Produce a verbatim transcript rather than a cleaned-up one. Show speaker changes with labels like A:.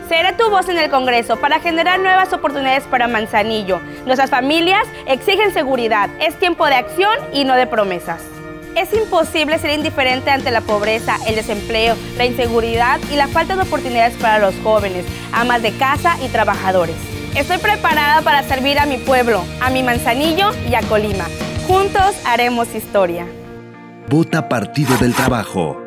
A: Seré tu voz en el Congreso para generar nuevas oportunidades para Manzanillo. Nuestras familias exigen seguridad. Es tiempo de acción y no de promesas. Es imposible ser indiferente ante la pobreza, el desempleo, la inseguridad y la falta de oportunidades para los jóvenes, amas de casa y trabajadores. Estoy preparada para servir a mi pueblo, a mi Manzanillo y a Colima. Juntos haremos historia.
B: Vota Partido del Trabajo.